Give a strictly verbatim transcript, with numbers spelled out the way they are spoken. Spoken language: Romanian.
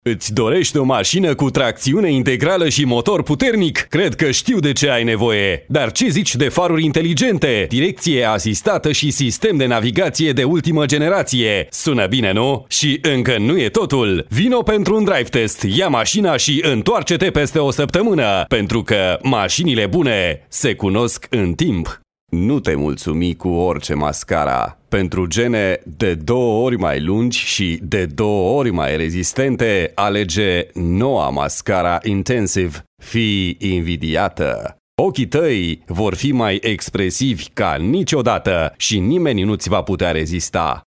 Îți dorești o mașină cu tracțiune integrală și motor puternic? Cred că știu de ce ai nevoie. Dar ce zici de faruri inteligente, direcție asistată și sistem de navigație de ultimă generație? Sună bine, nu? Și încă nu e totul. Vino pentru un drive test, ia mașina și întoarce-te peste o săptămână, pentru că mașinile bune se cunosc în timp. Nu te mulțumi cu orice mascara. Pentru gene de două ori mai lungi și de două ori mai rezistente, alege noua mascara Intensive. Fii invidiată! Ochii tăi vor fi mai expresivi ca niciodată și nimeni nu ți va putea rezista.